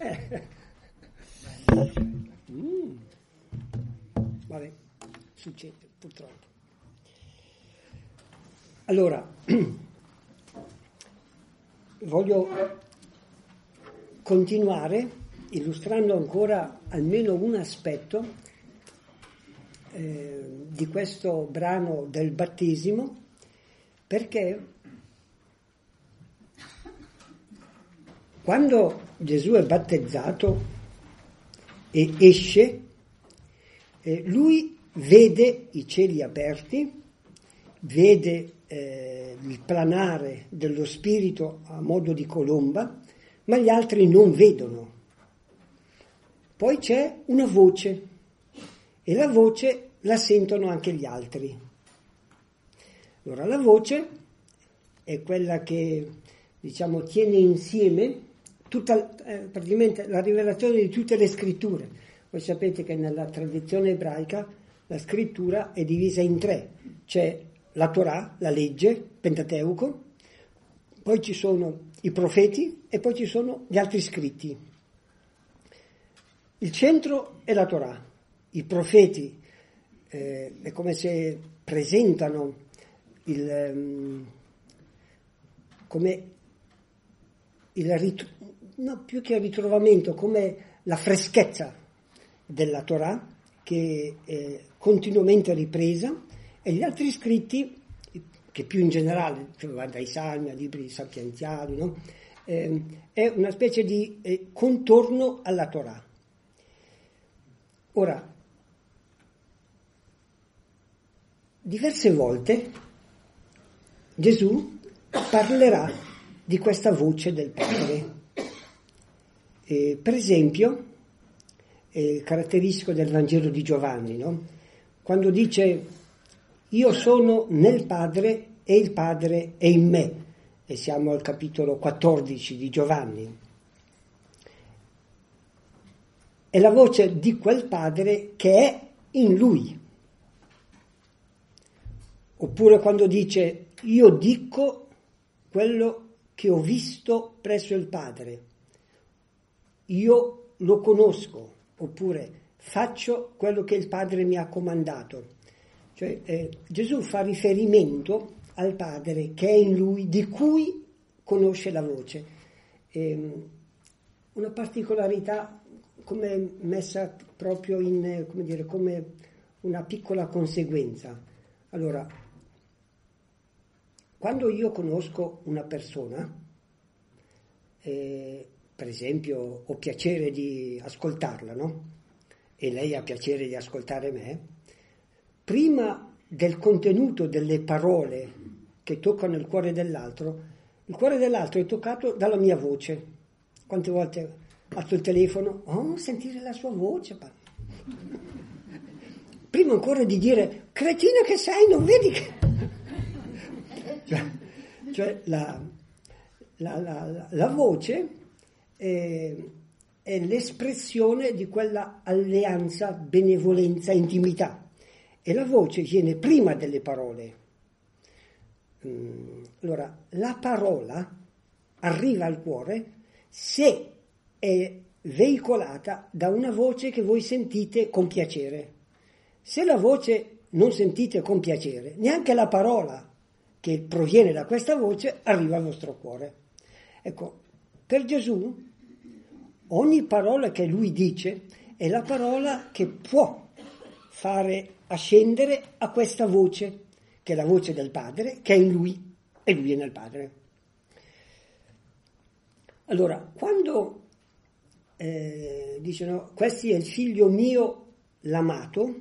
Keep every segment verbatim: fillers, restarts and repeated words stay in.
Eh. Mm. Vabbè, succede purtroppo. Allora, voglio continuare illustrando ancora almeno un aspetto eh, di questo brano del battesimo, perché quando Gesù è battezzato e esce, eh, lui vede i cieli aperti, vede eh, il planare dello Spirito a modo di colomba, ma gli altri non vedono. Poi c'è una voce, e la voce la sentono anche gli altri. Allora la voce è quella che, diciamo, tiene insieme tutta, eh, praticamente la rivelazione di tutte le scritture. Voi sapete che nella tradizione ebraica la scrittura è divisa in tre. C'è la Torah, la legge, Pentateuco, poi ci sono i profeti e poi ci sono gli altri scritti. Il centro è la Torah. I profeti eh, è come se presentano il, um, come il rit- no, più che il ritrovamento, come la freschezza della Torah che è continuamente ripresa, e gli altri scritti, che più in generale, cioè va dai salmi ai libri sapienziali, no? eh, è una specie di eh, contorno alla Torah. Ora, diverse volte Gesù parlerà di questa voce del Padre. Eh, per esempio, è caratteristico del Vangelo di Giovanni, no? Quando dice io sono nel Padre e il Padre è in me, e siamo al capitolo quattordici di Giovanni. È la voce di quel Padre che è in lui. Oppure quando dice io dico quello che ho visto presso il Padre, io lo conosco, oppure faccio quello che il Padre mi ha comandato. Cioè eh, Gesù fa riferimento al Padre che è in lui, di cui conosce la voce. E, una particolarità come messa proprio in, come dire, come una piccola conseguenza. Allora, quando io conosco una persona, eh, per esempio ho piacere di ascoltarla, no? E lei ha piacere di ascoltare me, prima del contenuto delle parole che toccano il cuore dell'altro, il cuore dell'altro è toccato dalla mia voce. Quante volte alzo il telefono, oh, sentire la sua voce. Prima ancora di dire, cretina che sei, non vedi che... cioè, cioè la, la, la, la voce è, è l'espressione di quella alleanza, benevolenza, intimità. E la voce viene prima delle parole. Allora, la parola arriva al cuore se è veicolata da una voce che voi sentite con piacere. Se la voce non sentite con piacere, neanche la parola che proviene da questa voce arriva al vostro cuore. Ecco, per Gesù ogni parola che lui dice è la parola che può fare ascendere a questa voce, che è la voce del Padre, che è in lui e lui è nel Padre. Allora, quando eh, dicono questo è il figlio mio l'amato,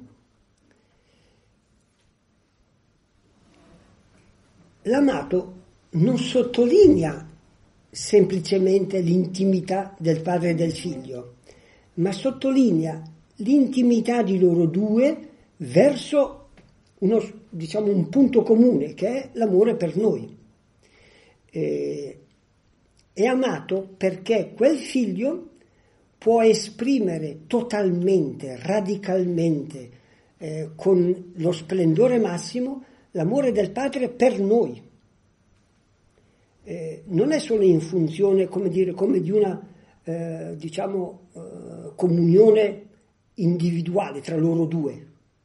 l'amato non sottolinea semplicemente l'intimità del padre e del figlio, ma sottolinea l'intimità di loro due verso uno, diciamo, un punto comune, che è l'amore per noi. Eh, è amato perché quel figlio può esprimere totalmente, radicalmente, eh, con lo splendore massimo, l'amore del padre per noi. Eh, non è solo in funzione, come dire, come di una eh, diciamo, eh, comunione individuale tra loro due.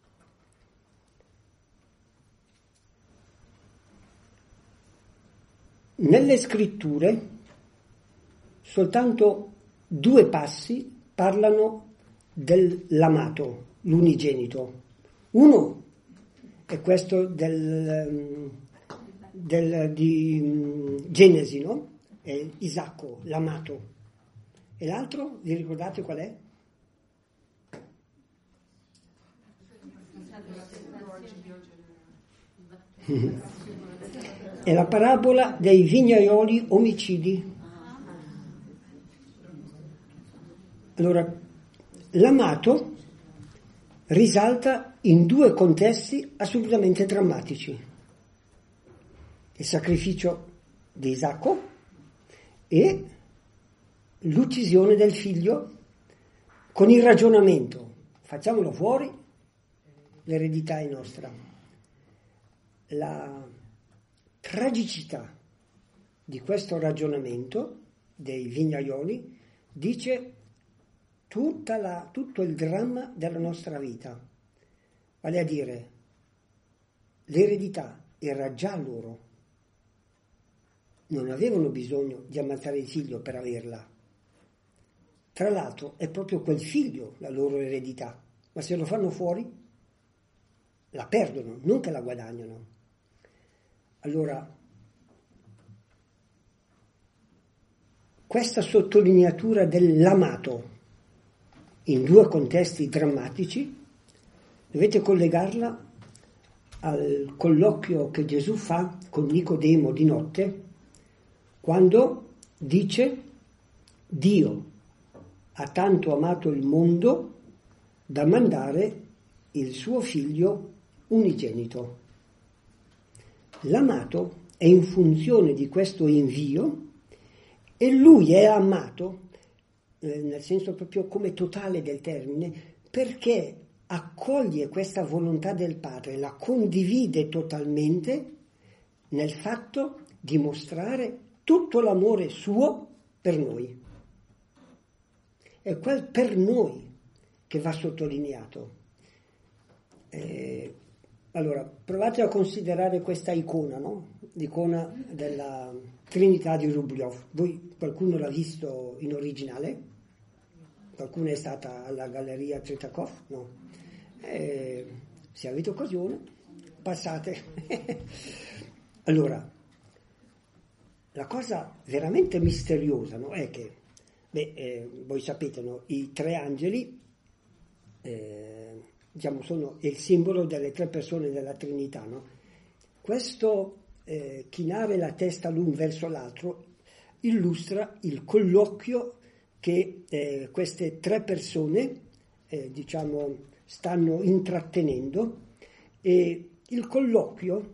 Nelle scritture soltanto due passi parlano dell'amato, l'unigenito. Uno è questo del, del, di Genesi, no? È Isacco, l'amato. E l'altro, vi ricordate qual è? È la parabola dei vignaioli omicidi. Allora, l'amato risalta in due contesti assolutamente drammatici: il sacrificio di Isacco e l'uccisione del figlio, con il ragionamento: facciamolo fuori, l'eredità è nostra. La tragicità di questo ragionamento dei vignaioli dice tutta la, tutto il dramma della nostra vita, vale a dire l'eredità era già loro, non avevano bisogno di ammazzare il figlio per averla. Tra l'altro è proprio quel figlio la loro eredità, ma se lo fanno fuori la perdono, non che la guadagnano. Allora, questa sottolineatura dell'amato in due contesti drammatici dovete collegarla al colloquio che Gesù fa con Nicodemo di notte, quando dice: Dio ha tanto amato il mondo da mandare il suo figlio unigenito. L'amato è in funzione di questo invio e lui è amato, eh, nel senso proprio come totale del termine, perché accoglie questa volontà del Padre, la condivide totalmente nel fatto di mostrare tutto l'amore suo per noi. È quel per noi che va sottolineato. Eh, allora, provate a considerare questa icona, no? L'icona della Trinità di Rubliov. Voi, qualcuno l'ha visto in originale? Qualcuno è stata alla Galleria Tretakov? No. Eh, se avete occasione, passate. Allora, la cosa veramente misteriosa, no? È che, beh, eh, voi sapete, no? I tre angeli, eh, diciamo, sono il simbolo delle tre persone della Trinità, no? Questo eh, chinare la testa l'un verso l'altro illustra il colloquio che eh, queste tre persone, eh, diciamo, stanno intrattenendo, e il colloquio,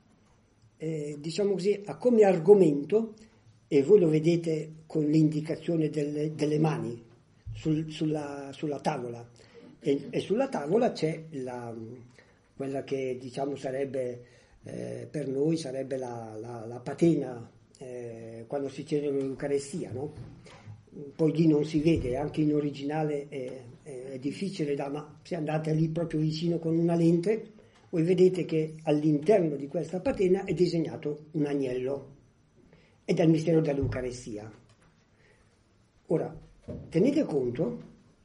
eh, diciamo così, ha come argomento, e voi lo vedete con l'indicazione delle, delle mani sul, sulla, sulla tavola, e, e sulla tavola c'è la, quella che, diciamo, sarebbe eh, per noi sarebbe la, la, la patena eh, quando si celebra l'Eucarestia, no? Poi lì non si vede, anche in originale è, è difficile da, ma se andate lì proprio vicino con una lente, voi vedete che all'interno di questa patena è disegnato un agnello, ed è il mistero dell'Eucarestia. Ora, tenete conto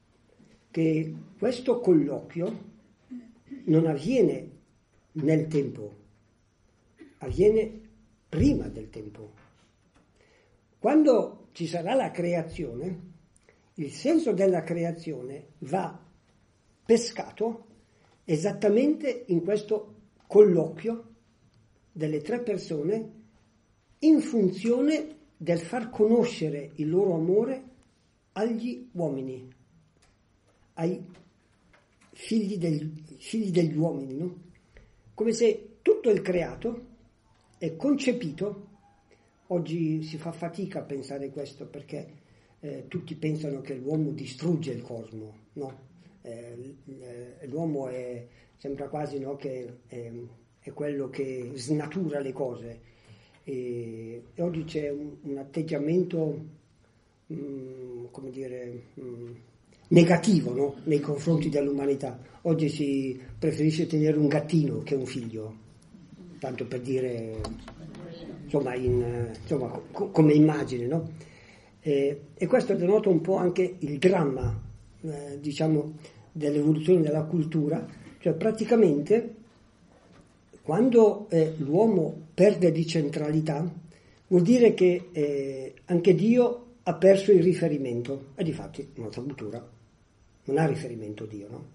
che questo colloquio non avviene nel tempo, avviene prima del tempo. Quando ci sarà la creazione, il senso della creazione va pescato esattamente in questo colloquio delle tre persone in funzione del far conoscere il loro amore agli uomini, ai figli degli, figli degli uomini, no? Come se tutto il creato è concepito. Oggi si fa fatica a pensare questo, perché eh, tutti pensano che l'uomo distrugge il cosmo, no? Eh, eh, l'uomo è, sembra quasi, no, che è, è quello che snatura le cose, e, e oggi c'è un, un atteggiamento mh, come dire, mh, negativo, no? Nei confronti dell'umanità. Oggi si preferisce tenere un gattino che un figlio, tanto per dire, insomma, in, insomma co- come immagine, no? Eh, e questo denota un po' anche il dramma, eh, diciamo, dell'evoluzione della cultura, cioè praticamente quando eh, l'uomo perde di centralità vuol dire che eh, anche Dio ha perso il riferimento, e difatti la nostra cultura non ha riferimento Dio, no?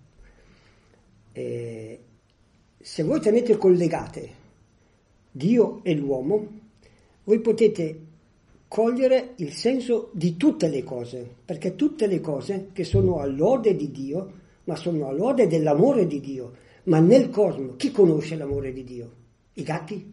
Eh, se voi tenete collegate Dio e l'uomo, voi potete cogliere il senso di tutte le cose, perché tutte le cose che sono all'ode di Dio, ma sono all'ode dell'amore di Dio. Ma nel cosmo chi conosce l'amore di Dio? I gatti?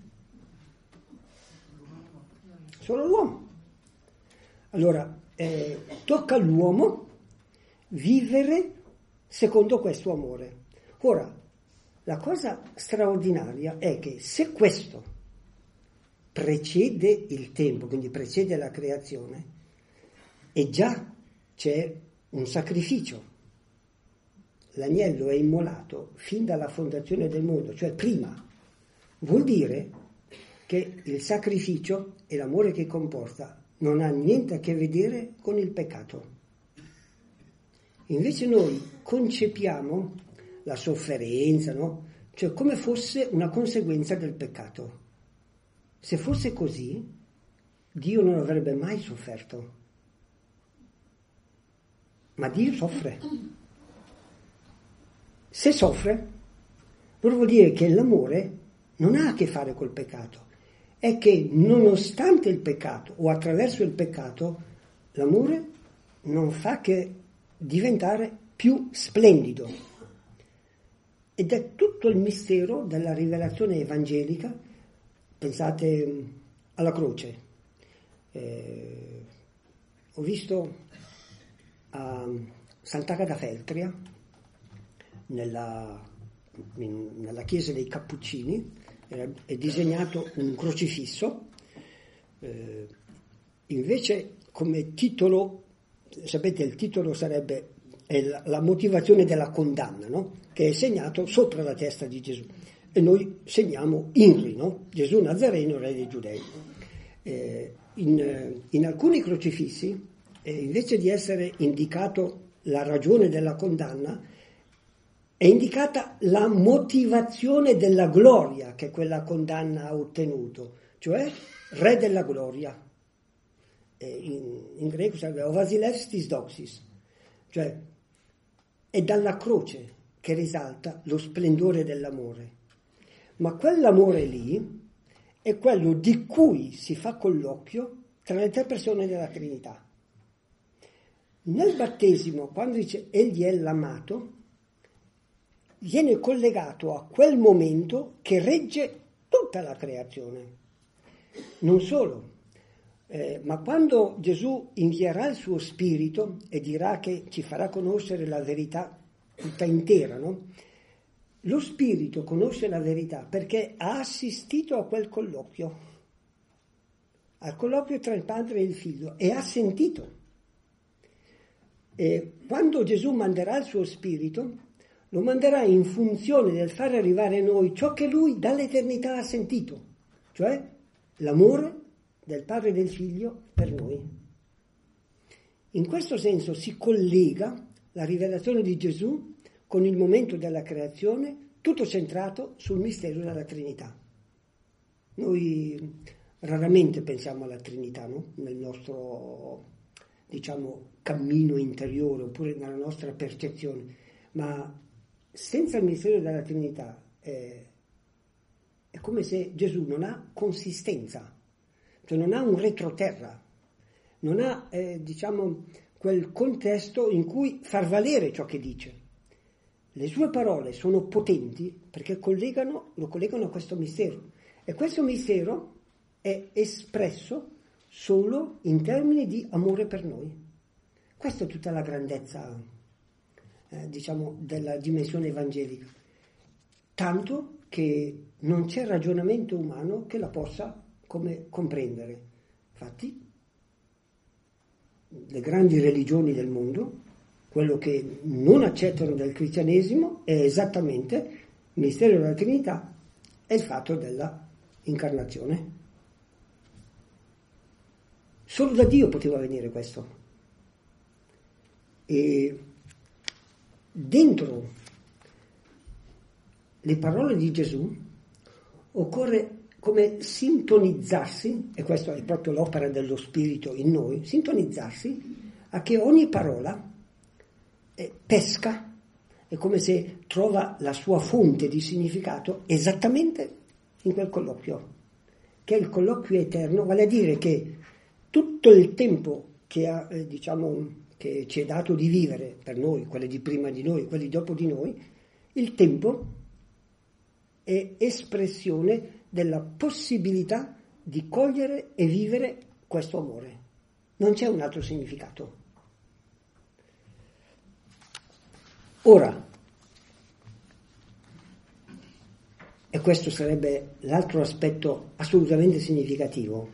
Solo l'uomo. Allora, eh, tocca all'uomo vivere secondo questo amore. Ora, la cosa straordinaria è che se questo precede il tempo, quindi precede la creazione, e già c'è un sacrificio. L'agnello è immolato fin dalla fondazione del mondo, cioè prima. Vuol dire che il sacrificio e l'amore che comporta non ha niente a che vedere con il peccato. Invece noi concepiamo la sofferenza, no? Cioè come fosse una conseguenza del peccato. Se fosse così, Dio non avrebbe mai sofferto. Ma Dio soffre. Se soffre, allora vuol dire che l'amore non ha a che fare col peccato. È che nonostante il peccato o attraverso il peccato, l'amore non fa che diventare più splendido. Ed è tutto il mistero della rivelazione evangelica. Pensate alla croce. Eh, ho visto a Sant'Agata Feltria, nella, in, nella chiesa dei Cappuccini, è, è disegnato un crocifisso. Eh, invece come titolo, sapete, il titolo sarebbe è la, la motivazione della condanna, no? Che è segnato sopra la testa di Gesù. E noi segniamo Inri, no? Gesù Nazareno, re dei Giudei. Eh, in, in alcuni crocifissi, eh, invece di essere indicato la ragione della condanna, è indicata la motivazione della gloria che quella condanna ha ottenuto, cioè re della gloria. Eh, in, in greco sarebbe o vasilestis doxis, cioè è dalla croce che risalta lo splendore dell'amore. Ma quell'amore lì è quello di cui si fa colloquio tra le tre persone della Trinità. Nel battesimo, quando dice egli è l'amato, viene collegato a quel momento che regge tutta la creazione. Non solo, eh, ma quando Gesù invierà il suo spirito e dirà che ci farà conoscere la verità tutta intera, no? Lo spirito conosce la verità perché ha assistito a quel colloquio, al colloquio tra il padre e il figlio, e ha sentito. E quando Gesù manderà il suo spirito, lo manderà in funzione del far arrivare a noi ciò che lui dall'eternità ha sentito, cioè l'amore del padre e del figlio per noi. In questo senso si collega la rivelazione di Gesù con il momento della creazione, tutto centrato sul mistero della Trinità. Noi raramente pensiamo alla Trinità, no? Nel nostro, diciamo, cammino interiore oppure nella nostra percezione, ma senza il mistero della Trinità è, è come se Gesù non ha consistenza, cioè non ha un retroterra, non ha, eh, diciamo, quel contesto in cui far valere ciò che dice. Le sue parole sono potenti perché collegano, lo collegano a questo mistero. E questo mistero è espresso solo in termini di amore per noi. Questa è tutta la grandezza, eh, diciamo, della dimensione evangelica. Tanto che non c'è ragionamento umano che la possa come comprendere. Infatti, le grandi religioni del mondo, quello che non accettano del cristianesimo è esattamente il mistero della Trinità e il fatto della incarnazione. Solo da Dio poteva venire questo. E dentro le parole di Gesù occorre come sintonizzarsi, e questa è proprio l'opera dello Spirito in noi, sintonizzarsi a che ogni parola eh, pesca, è come se trova la sua fonte di significato esattamente in quel colloquio, che è il colloquio eterno, vale a dire che tutto il tempo che, ha, eh, diciamo, che ci è dato di vivere per noi, quelli di prima di noi, quelli dopo di noi, il tempo è espressione della possibilità di cogliere e vivere questo amore. Non c'è un altro significato. Ora, e questo sarebbe l'altro aspetto assolutamente significativo,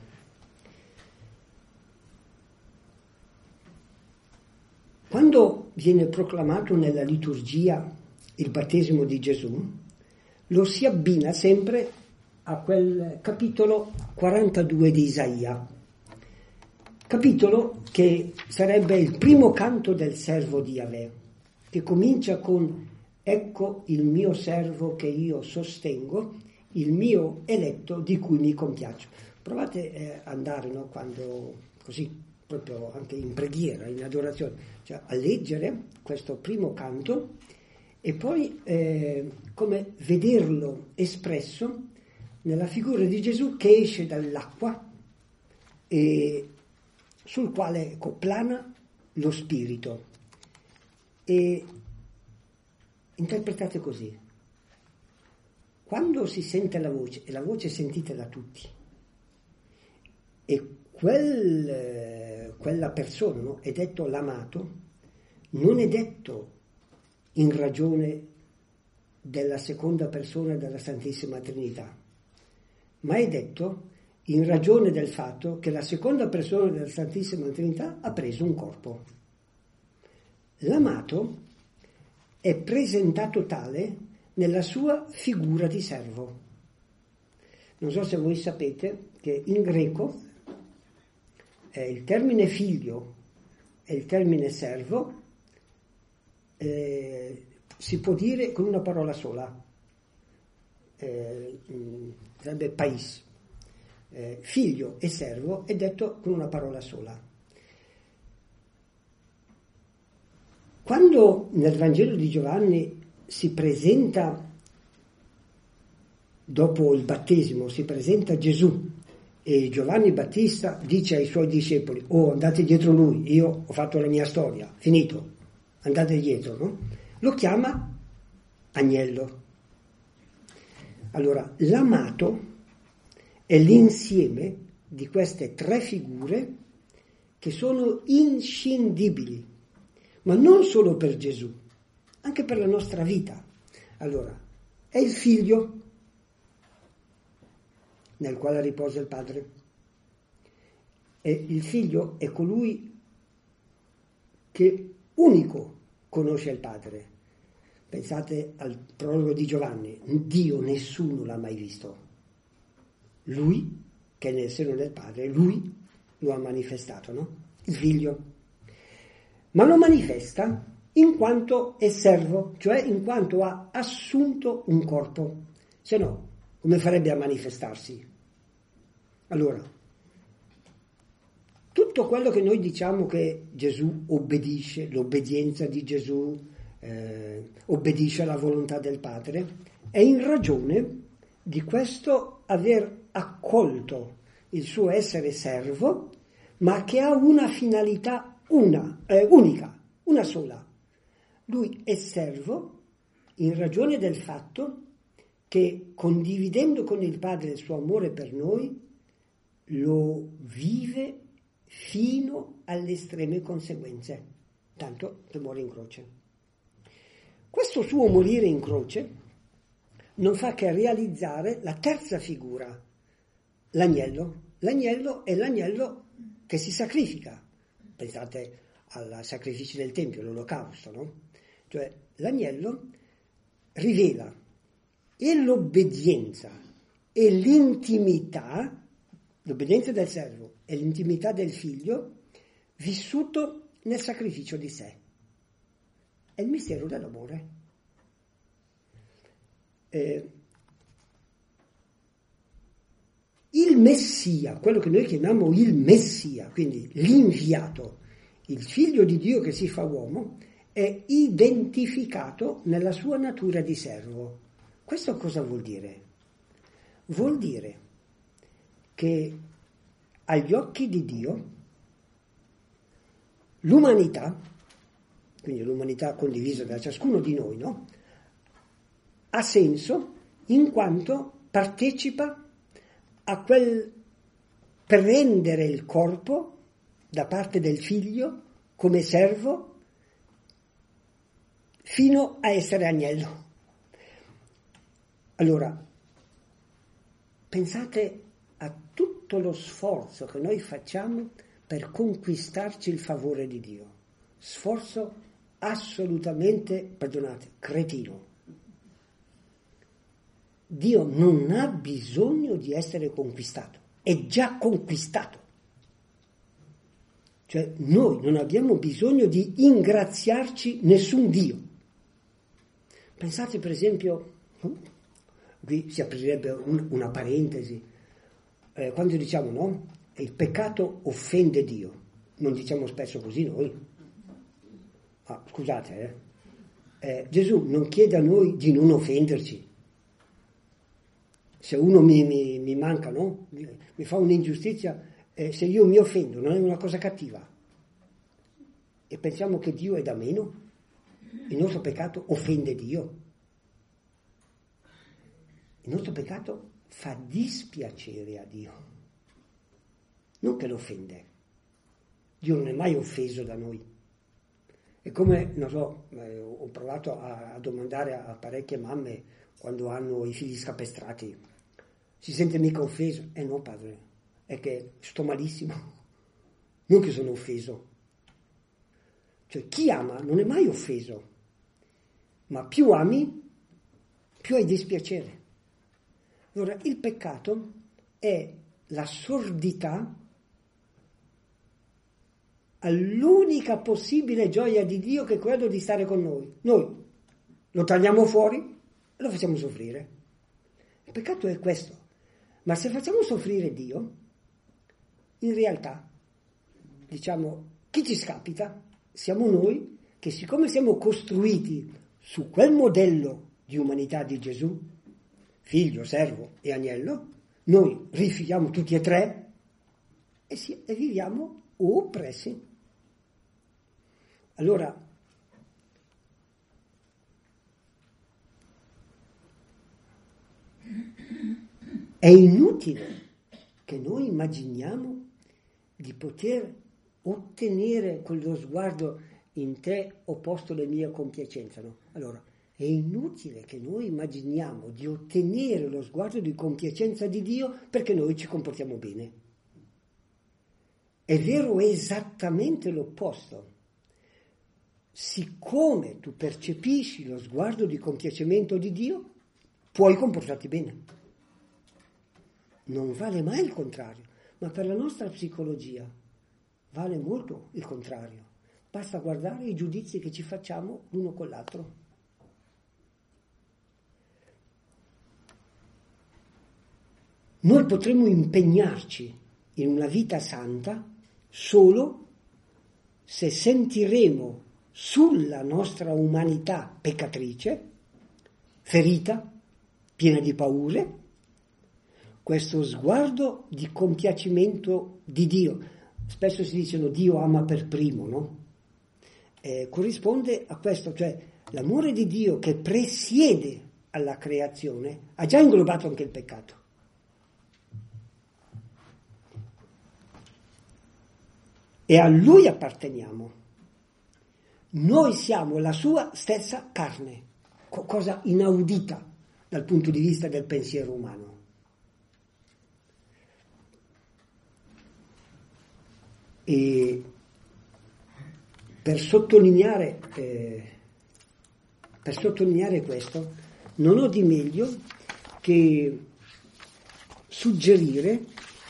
quando viene proclamato nella liturgia il battesimo di Gesù, lo si abbina sempre a quel capitolo quarantadue di Isaia, capitolo che sarebbe il primo canto del servo di Yahweh, che comincia con «Ecco il mio servo che io sostengo, il mio eletto di cui mi compiaccio». Provate eh, ad andare, no, quando così, proprio anche in preghiera, in adorazione, cioè a leggere questo primo canto e poi eh, come vederlo espresso nella figura di Gesù che esce dall'acqua e sul quale ecco, plana lo Spirito. E interpretate così: quando si sente la voce, e la voce è sentita da tutti, e quel, quella persona, no, è detto l'amato, non è detto in ragione della seconda persona della Santissima Trinità, ma è detto in ragione del fatto che la seconda persona della Santissima Trinità ha preso un corpo. L'amato è presentato tale nella sua figura di servo. Non so se voi sapete che in greco eh, il termine figlio e il termine servo eh, si può dire con una parola sola, eh, sarebbe pais. Eh, figlio e servo è detto con una parola sola. Quando nel Vangelo di Giovanni si presenta, dopo il battesimo, si presenta Gesù e Giovanni Battista dice ai suoi discepoli: oh, andate dietro lui, io ho fatto la mia storia, finito, andate dietro, no? Lo chiama agnello. Allora, l'amato è l'insieme di queste tre figure che sono inscindibili, ma non solo per Gesù, anche per la nostra vita. Allora, è il figlio nel quale riposa il padre, e il figlio è colui che unico conosce il padre. Pensate al prologo di Giovanni: Dio nessuno l'ha mai visto, lui che è nel seno del padre, lui lo ha manifestato, no? Il figlio. Ma lo manifesta in quanto è servo, cioè in quanto ha assunto un corpo. Se no, come farebbe a manifestarsi? Allora, tutto quello che noi diciamo che Gesù obbedisce, l'obbedienza di Gesù, eh, obbedisce alla volontà del Padre, è in ragione di questo aver accolto il suo essere servo, ma che ha una finalità una, eh, unica, una sola. Lui è servo in ragione del fatto che, condividendo con il Padre il suo amore per noi, lo vive fino alle estreme conseguenze, tanto che muore in croce. Questo suo morire in croce non fa che realizzare la terza figura, l'agnello. L'agnello è l'agnello che si sacrifica, pensate ai sacrifici del Tempio, l'Olocausto, no? Cioè l'agnello rivela e l'obbedienza e l'intimità, l'obbedienza del servo e l'intimità del figlio vissuto nel sacrificio di sé. È il mistero dell'amore. Eh, il Messia, quello che noi chiamiamo il Messia, quindi l'inviato, il figlio di Dio che si fa uomo, è identificato nella sua natura di servo. Questo cosa vuol dire? Vuol dire che agli occhi di Dio l'umanità, quindi l'umanità condivisa da ciascuno di noi, no? Ha senso in quanto partecipa a quel prendere il corpo da parte del figlio come servo fino a essere agnello. Allora, pensate a tutto lo sforzo che noi facciamo per conquistarci il favore di Dio. Sforzo assolutamente, perdonate, cretino. Dio non ha bisogno di essere conquistato, è già conquistato. Cioè noi non abbiamo bisogno di ingraziarci nessun Dio. Pensate per esempio, qui si aprirebbe un, una parentesi, eh, quando diciamo no, il peccato offende Dio, non diciamo spesso così noi. Ah, scusate, eh. Eh, Gesù non chiede a noi di non offenderci. Se uno mi, mi, mi manca, no? mi, mi fa un'ingiustizia, eh, se io mi offendo non è una cosa cattiva. E pensiamo che Dio è da meno? Il nostro peccato offende Dio. Il nostro peccato fa dispiacere a Dio, non che lo offende. Dio non è mai offeso da noi. È come, non so, eh, ho provato a, a domandare a, a parecchie mamme quando hanno i figli scapestrati: si sente mica offeso? Eh no, padre, è che sto malissimo, non che sono offeso. Cioè chi ama non è mai offeso, ma più ami, più hai dispiacere. Allora il peccato è la sordità all'unica possibile gioia di Dio, che è quello di stare con noi. Noi lo tagliamo fuori e lo facciamo soffrire. Il peccato è questo. Ma se facciamo soffrire Dio, in realtà, diciamo, chi ci scapita? Siamo noi che, siccome siamo costruiti su quel modello di umanità di Gesù, figlio, servo e agnello, noi rifiutiamo tutti e tre e, si, e viviamo oppressi. Allora, è inutile che noi immaginiamo di poter ottenere quello sguardo: in te ho posto le mie compiacenza, no? Allora, è inutile che noi immaginiamo di ottenere lo sguardo di compiacenza di Dio perché noi ci comportiamo bene. È vero esattamente l'opposto. Siccome tu percepisci lo sguardo di compiacimento di Dio, puoi comportarti bene. Non vale mai il contrario, ma per la nostra psicologia vale molto il contrario. Basta guardare i giudizi che ci facciamo l'uno con l'altro. Noi potremo impegnarci in una vita santa solo se sentiremo sulla nostra umanità peccatrice, ferita, piena di paure, questo sguardo di compiacimento di Dio. Spesso si dicono Dio ama per primo, no? Eh, corrisponde a questo, cioè l'amore di Dio che presiede alla creazione ha già inglobato anche il peccato. E a Lui apparteniamo. Noi siamo la sua stessa carne, cosa inaudita dal punto di vista del pensiero umano. E per sottolineare, eh, per sottolineare questo, non ho di meglio che suggerire,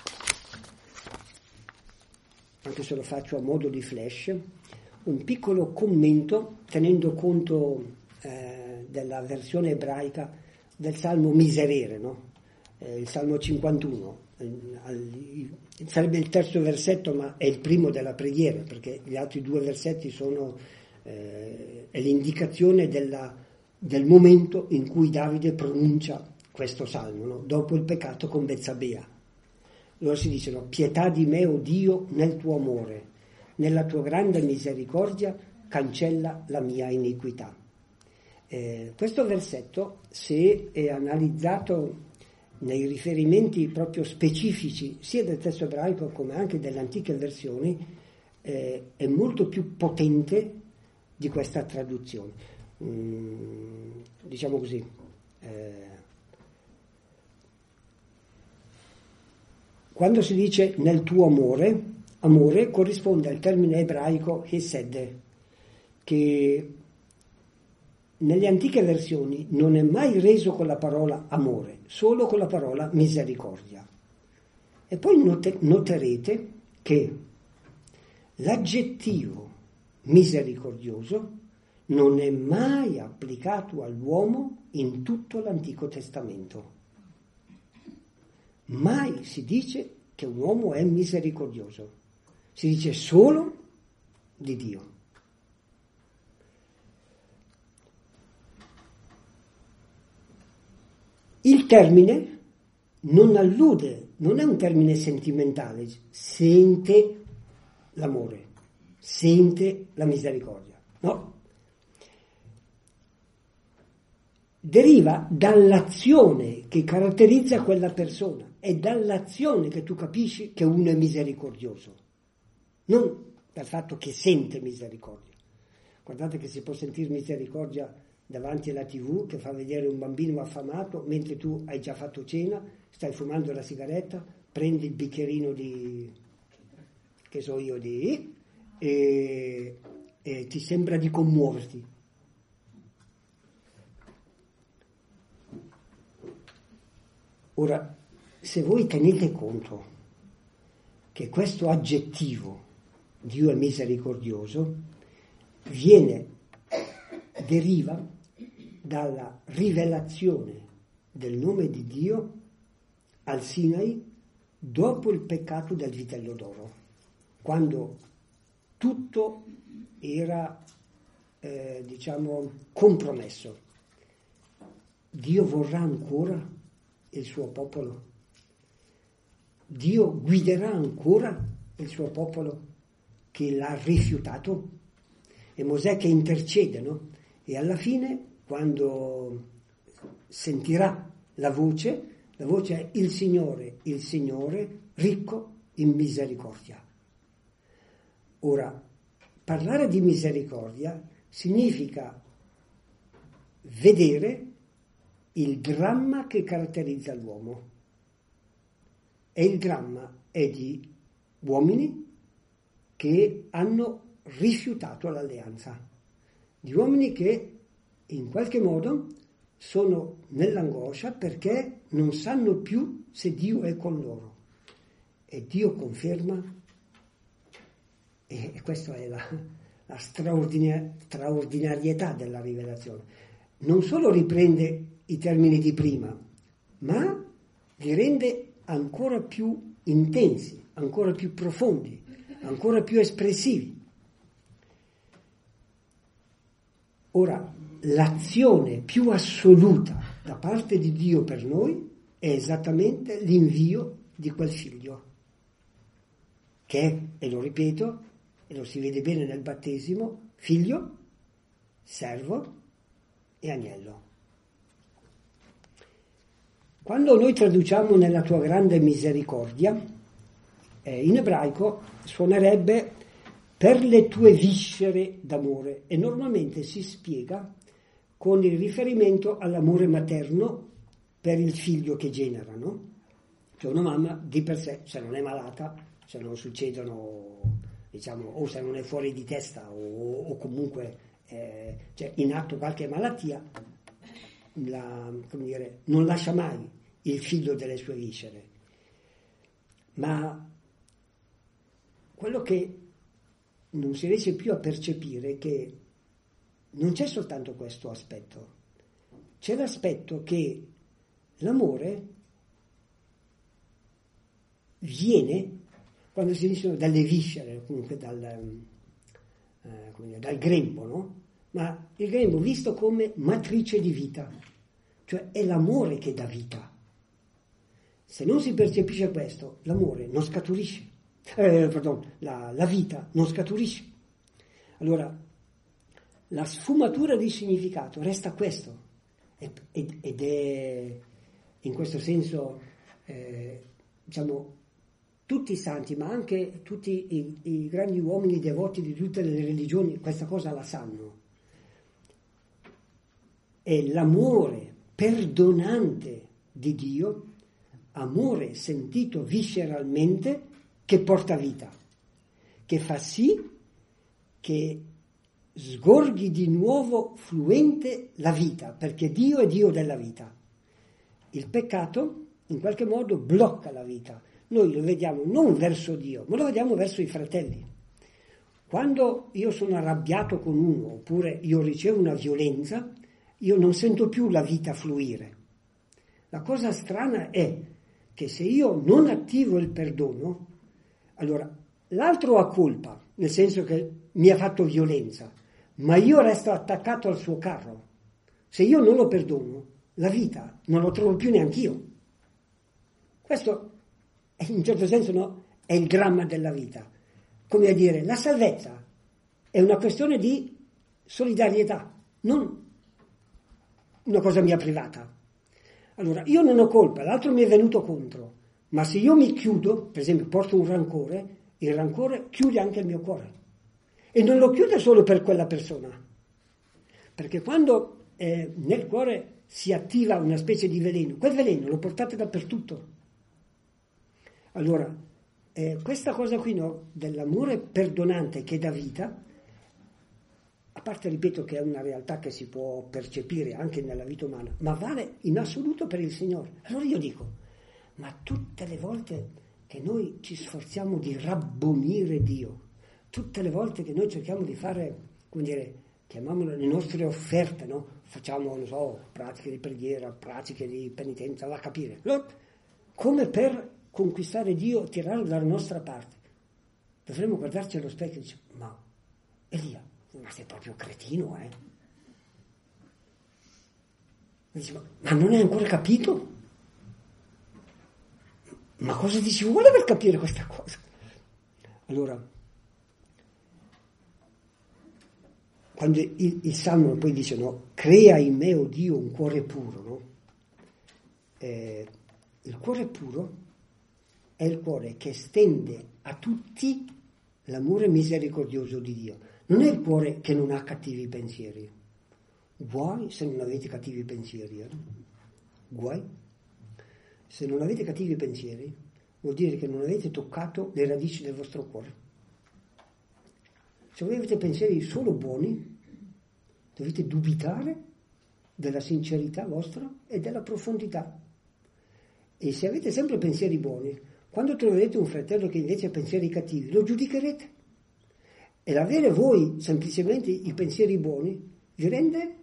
anche se lo faccio a modo di flash, un piccolo commento tenendo conto eh, della versione ebraica del Salmo Miserere, no? eh, il Salmo cinquantuno. Eh, al, sarebbe il terzo versetto, ma è il primo della preghiera, perché gli altri due versetti sono eh, è l'indicazione della, del momento in cui Davide pronuncia questo salmo, no? Dopo il peccato con Bezzabea. Loro si dicono: pietà di me, o Dio, nel tuo amore, nella tua grande misericordia cancella la mia iniquità. Eh, questo versetto, se è analizzato nei riferimenti proprio specifici sia del testo ebraico come anche delle antiche versioni, eh, è molto più potente di questa traduzione. Mm, diciamo così. Eh, quando si dice nel tuo amore, amore corrisponde al termine ebraico hesed, che nelle antiche versioni non è mai reso con la parola amore, solo con la parola misericordia. E poi note, noterete che l'aggettivo misericordioso non è mai applicato all'uomo in tutto l'Antico Testamento. Mai si dice che un uomo è misericordioso, si dice solo di Dio. Il termine non allude, non è un termine sentimentale, sente l'amore, sente la misericordia, no? Deriva dall'azione che caratterizza quella persona, è dall'azione che tu capisci che uno è misericordioso, non dal fatto che sente misericordia. Guardate che si può sentire misericordia davanti alla tivù che fa vedere un bambino affamato mentre tu hai già fatto cena, stai fumando la sigaretta, prendi il bicchierino di, che so io, di, e, e ti sembra di commuoverti. Ora, se voi tenete conto che questo aggettivo, Dio è misericordioso, viene, deriva dalla rivelazione del nome di Dio al Sinai dopo il peccato del vitello d'oro, quando tutto era, eh, diciamo, compromesso. Dio vorrà ancora il suo popolo? Dio guiderà ancora il suo popolo che l'ha rifiutato? E Mosè che intercede, no? E alla fine, quando sentirà la voce, la voce è il Signore, il Signore ricco in misericordia. Ora, parlare di misericordia significa vedere il dramma che caratterizza l'uomo. E il dramma è di uomini che hanno rifiutato l'alleanza, di uomini che in qualche modo sono nell'angoscia perché non sanno più se Dio è con loro. E Dio conferma, e questa è la, la straordina, straordinarietà della rivelazione. Non solo riprende i termini di prima, ma li rende ancora più intensi, ancora più profondi, ancora più espressivi. Ora, l'azione più assoluta da parte di Dio per noi è esattamente l'invio di quel figlio, che è, e lo ripeto, e lo si vede bene nel battesimo, figlio, servo e agnello. Quando noi traduciamo nella tua grande misericordia, eh, in ebraico suonerebbe per le tue viscere d'amore, e normalmente si spiega con il riferimento all'amore materno per il figlio che genera, no? Cioè una mamma di per sé, se non è malata, se non succedono diciamo, o se non è fuori di testa o, o comunque eh, cioè in atto qualche malattia, la, come dire, non lascia mai il figlio delle sue viscere. Ma quello che non si riesce più a percepire è che non c'è soltanto questo aspetto, c'è l'aspetto che l'amore viene, quando si dice dalle viscere, comunque dal, eh, come dire, dal grembo, no? Ma il grembo visto come matrice di vita, cioè è l'amore che dà vita. Se non si percepisce questo, l'amore non scaturisce, eh, pardon, la, la vita non scaturisce. Allora, la sfumatura di significato resta questo, ed, ed è in questo senso, eh, diciamo, tutti i santi, ma anche tutti i, i grandi uomini devoti di tutte le religioni, questa cosa la sanno. È l'amore perdonante di Dio, amore sentito visceralmente, che porta vita, che fa sì che sgorghi di nuovo fluente la vita, perché Dio è Dio della vita. Il peccato in qualche modo blocca la vita. Noi lo vediamo non verso Dio, ma lo vediamo verso i fratelli. Quando io sono arrabbiato con uno, oppure io ricevo una violenza, io non sento più la vita fluire. La cosa strana è che se io non attivo il perdono, allora l'altro ha colpa, nel senso che mi ha fatto violenza, ma io resto attaccato al suo carro. Se io non lo perdono, la vita non lo trovo più neanch'io. Questo è, in un certo senso, no, è il dramma della vita. Come a dire, la salvezza è una questione di solidarietà, non una cosa mia privata. Allora, io non ho colpa, l'altro mi è venuto contro, ma se io mi chiudo, per esempio porto un rancore, il rancore chiude anche il mio cuore. E non lo chiude solo per quella persona, perché quando eh, nel cuore si attiva una specie di veleno, quel veleno lo portate dappertutto. Allora, eh, questa cosa qui, no, dell'amore perdonante che dà vita, a parte, ripeto, che è una realtà che si può percepire anche nella vita umana, ma vale in assoluto per il Signore. Allora io dico, ma tutte le volte che noi ci sforziamo di rabbonire Dio, tutte le volte che noi cerchiamo di fare, come dire, chiamiamole le nostre offerte, no? Facciamo, non so, pratiche di preghiera, pratiche di penitenza, va a capire, no? Come per conquistare Dio, tirarlo dalla nostra parte. Dovremmo guardarci allo specchio e dire, ma Elia, ma sei proprio cretino, eh? Dice, ma, ma non hai ancora capito? Ma cosa ti ci vuole per capire questa cosa? Allora, quando il, il Salmo poi dice, no, crea in me, o Dio, un cuore puro, no? Eh, il cuore puro è il cuore che estende a tutti l'amore misericordioso di Dio. Non è il cuore che non ha cattivi pensieri. Guai se non avete cattivi pensieri. Eh? Guai. Se non avete cattivi pensieri, vuol dire che non avete toccato le radici del vostro cuore. Se voi avete pensieri solo buoni, dovete dubitare della sincerità vostra e della profondità. E se avete sempre pensieri buoni, quando troverete un fratello che invece ha pensieri cattivi, lo giudicherete. E l'avere voi semplicemente i pensieri buoni vi rende,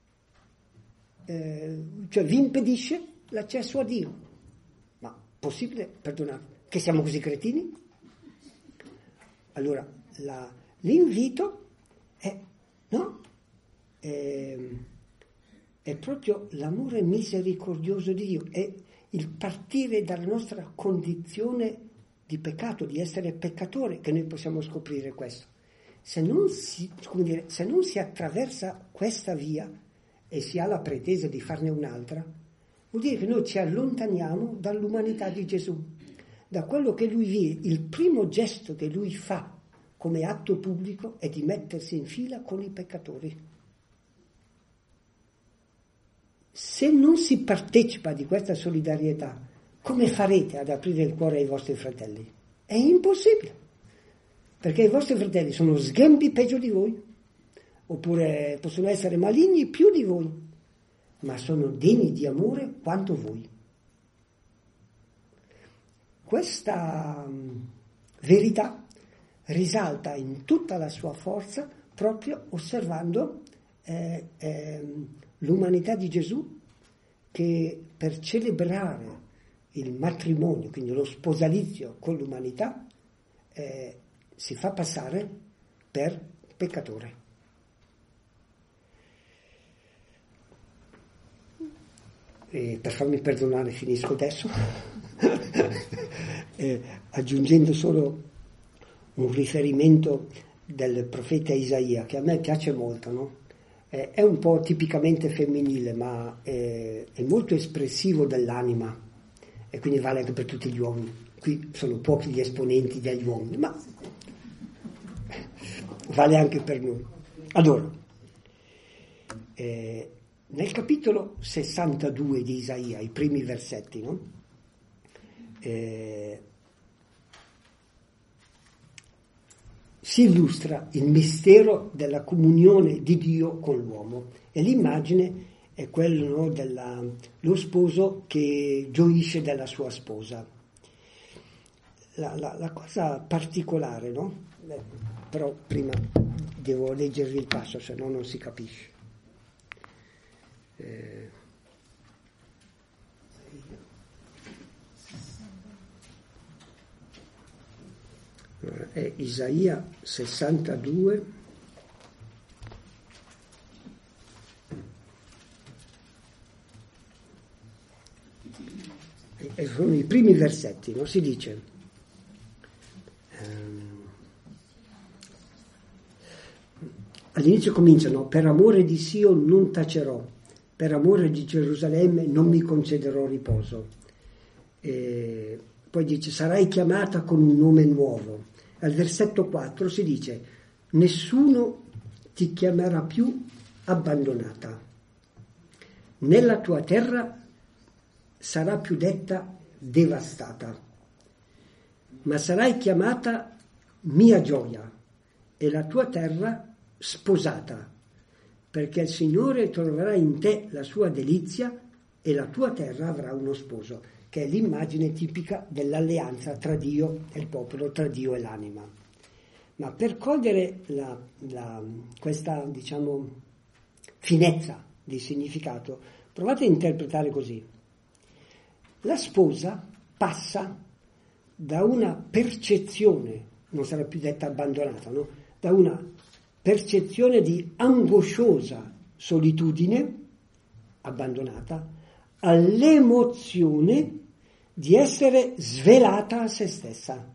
eh, cioè vi impedisce l'accesso a Dio. Ma possibile perdonare? Che siamo così cretini? Allora, la, l'invito è, no? È, è proprio l'amore misericordioso di Dio, è il partire dalla nostra condizione di peccato, di essere peccatore, che noi possiamo scoprire questo. Se non si, come dire, se non si attraversa questa via e si ha la pretesa di farne un'altra, vuol dire che noi ci allontaniamo dall'umanità di Gesù, da quello che lui vive. Il primo gesto che lui fa come atto pubblico è di mettersi in fila con i peccatori. Se non si partecipa di questa solidarietà, come farete ad aprire il cuore ai vostri fratelli? È impossibile. perché i vostri fratelli sono sghembi peggio di voi, oppure possono essere maligni più di voi, ma sono degni di amore quanto voi. Questa um, verità risalta in tutta la sua forza proprio osservando eh, eh, l'umanità di Gesù, che per celebrare il matrimonio, quindi lo sposalizio con l'umanità, eh, si fa passare per peccatore. E per farmi perdonare finisco adesso, eh, aggiungendo solo un riferimento del profeta Isaia, che a me piace molto, no? Eh, è un po' tipicamente femminile, ma è, è molto espressivo dell'anima, e quindi vale anche per tutti gli uomini. Qui sono pochi gli esponenti degli uomini, ma vale anche per noi. Allora, eh, nel capitolo sessantadue di Isaia, i primi versetti, no? Eh, si illustra il mistero della comunione di Dio con l'uomo, e l'immagine è quello, no, della, lo sposo che gioisce della sua sposa. La, la, la cosa particolare, no? Beh, però prima devo leggervi il passo, se no non si capisce. Eh, è Isaia sessantadue, e sono i primi versetti, no? Si dice ehm, all'inizio cominciano: per amore di Sio non tacerò, per amore di Gerusalemme non mi concederò riposo. E poi dice: sarai chiamata con un nome nuovo. Al versetto quattro si dice: nessuno ti chiamerà più abbandonata, nella tua terra sarà più detta devastata, ma sarai chiamata mia gioia e la tua terra sposata, perché il Signore troverà in te la sua delizia e la tua terra avrà uno sposo, che è l'immagine tipica dell'alleanza tra Dio e il popolo, tra Dio e l'anima. Ma per cogliere la, la, questa, diciamo, finezza di significato, provate a interpretare così. La sposa passa da una percezione, non sarà più detta abbandonata, no? Da una percezione di angosciosa solitudine, abbandonata, all'emozione di essere svelata a se stessa,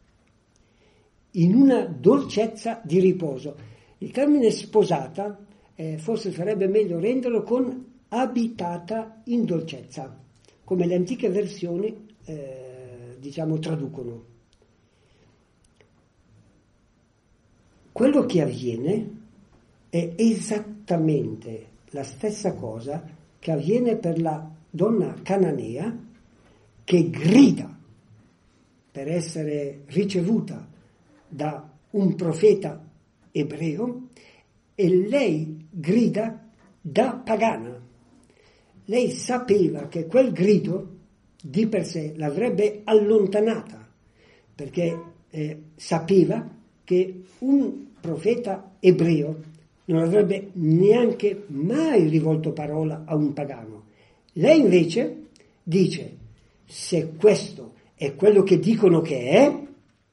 in una dolcezza di riposo. Il termine sposata eh, forse sarebbe meglio renderlo con abitata in dolcezza, come le antiche versioni eh, diciamo traducono. Quello che avviene è esattamente la stessa cosa che avviene per la donna cananea, che grida per essere ricevuta da un profeta ebreo, e lei grida da pagana. Lei sapeva che quel grido di per sé l'avrebbe allontanata, perché eh, sapeva che un profeta ebreo non avrebbe neanche mai rivolto parola a un pagano. Lei invece dice: se questo è quello che dicono che è,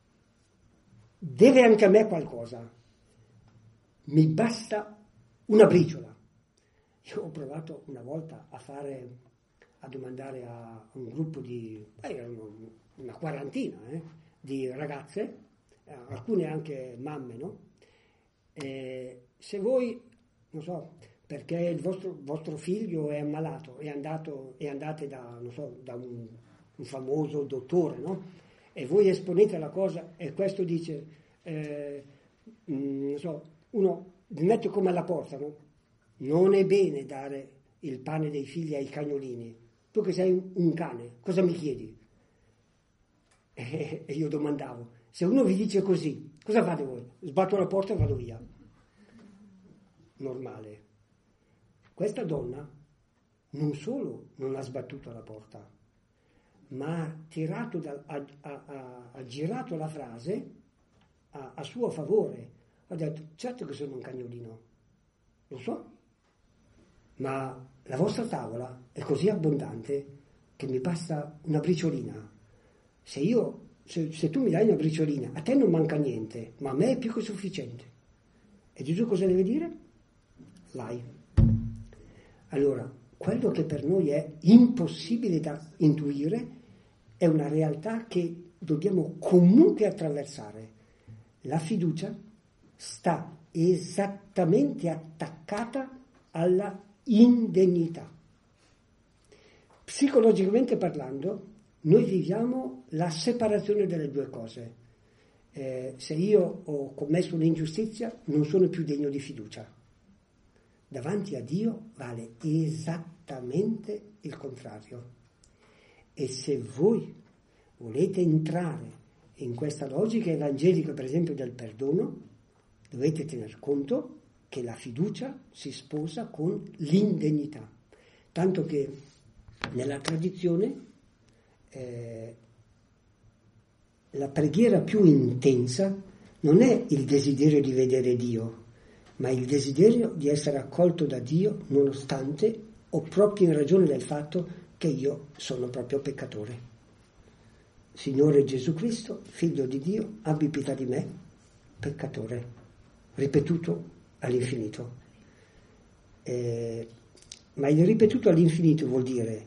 deve anche a me qualcosa. Mi basta una briciola. Io ho provato una volta a fare, a domandare a un gruppo di, eh, erano una quarantina eh, di ragazze, eh, alcune anche mamme, no? Eh, se voi, non so, perché il vostro, vostro figlio è ammalato, è andato, e andate da, non so, da un, un famoso dottore, no? E voi esponete la cosa, e questo dice, eh, mh, non so, uno vi mette come alla porta, no? Non è bene dare il pane dei figli ai cagnolini. Tu che sei un cane, cosa mi chiedi? E io domandavo: se uno vi dice così, Cosa fate voi? Sbatto la porta e vado via. Normale. Questa donna non solo non ha sbattuto la porta, ma ha, tirato da, ha, ha, ha, ha girato la frase a, a suo favore. Ha detto, certo che sono un cagnolino, lo so, ma la vostra tavola è così abbondante che mi basta una briciolina. Se io, se, se tu mi dai una briciolina, a te non manca niente, ma a me è più che sufficiente. E Gesù cosa deve dire? Vai. Allora, quello che per noi è impossibile da intuire è una realtà che dobbiamo comunque attraversare. La fiducia sta esattamente attaccata alla indegnità. Psicologicamente parlando, noi viviamo la separazione delle due cose. Eh, se io ho commesso un'ingiustizia, non sono più degno di fiducia. Davanti a Dio vale esattamente il contrario. E se voi volete entrare in questa logica evangelica, per esempio del perdono, dovete tener conto che la fiducia si sposa con l'indegnità. Tanto che nella tradizione eh, la preghiera più intensa non è il desiderio di vedere Dio, ma il desiderio di essere accolto da Dio nonostante o proprio in ragione del fatto che io sono proprio peccatore. Signore Gesù Cristo, Figlio di Dio, abbi pietà di me, peccatore, ripetuto all'infinito. Eh, ma il ripetuto all'infinito vuol dire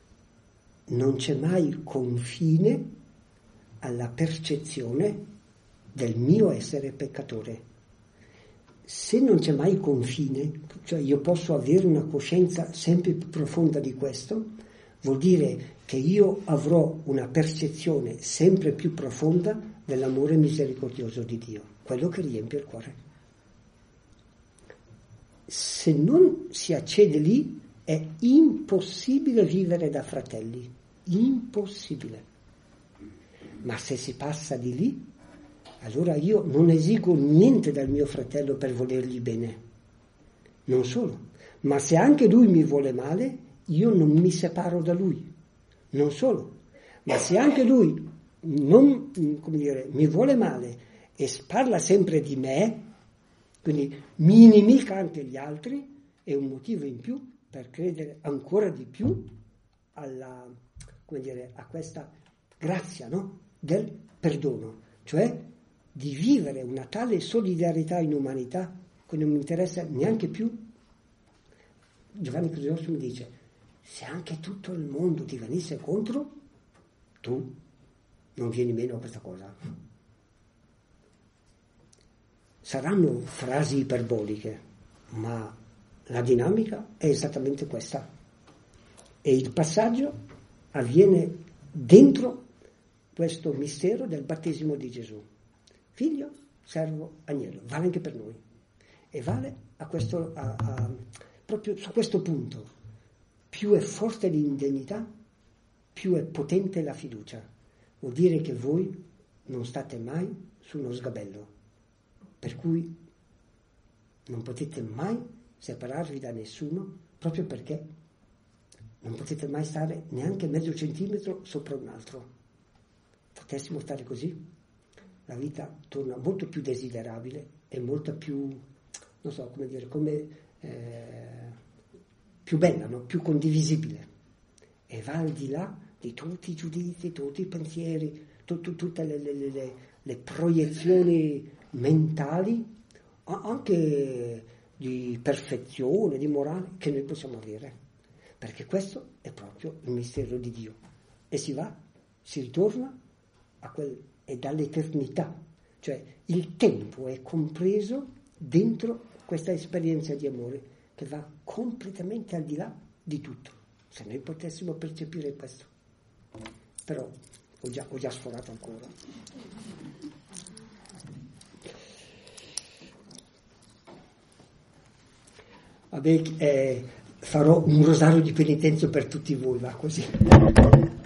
non c'è mai confine alla percezione del mio essere peccatore. Se non c'è mai confine, cioè io posso avere una coscienza sempre più profonda di questo, vuol dire che io avrò una percezione sempre più profonda dell'amore misericordioso di Dio, quello che riempie il cuore. Se non si accede lì, è impossibile vivere da fratelli, impossibile. Ma se si passa di lì, allora io non esigo niente dal mio fratello per volergli bene. Non solo, ma se anche lui mi vuole male, io non mi separo da lui. Non solo, ma se anche lui non, come dire, mi vuole male e parla sempre di me, quindi mi inimica anche gli altri, è un motivo in più per credere ancora di più alla, come dire, a questa grazia, no? Del perdono, cioè di vivere una tale solidarietà in umanità che non mi interessa neanche più. Giovanni Crisostomo dice, se anche tutto il mondo ti venisse contro, tu non vieni meno a questa cosa. Saranno frasi iperboliche, ma la dinamica è esattamente questa. E il passaggio avviene dentro questo mistero del battesimo di Gesù. Figlio, servo, agnello. Vale anche per noi. E vale a questo, a, a, proprio su questo punto. Più è forte l'indegnità, più è potente la fiducia. Vuol dire che voi non state mai su uno sgabello, per cui non potete mai separarvi da nessuno, proprio perché non potete mai stare neanche mezzo centimetro sopra un altro. Potessimo stare così, la vita torna molto più desiderabile e molto più, non so come dire, come eh, più bella, no? Più condivisibile. E va al di là di tutti i giudizi, tutti i pensieri, tut, tutte le, le, le, le proiezioni mentali, anche di perfezione, di morale, che noi possiamo avere. Perché questo è proprio il mistero di Dio. E si va, si ritorna a quel, è dall'eternità. Cioè il tempo è compreso dentro questa esperienza di amore che va completamente al di là di tutto. Se noi potessimo percepire questo. Però ho già, ho già sforato ancora. Vabbè, eh, farò un rosario di penitenza per tutti voi, va così.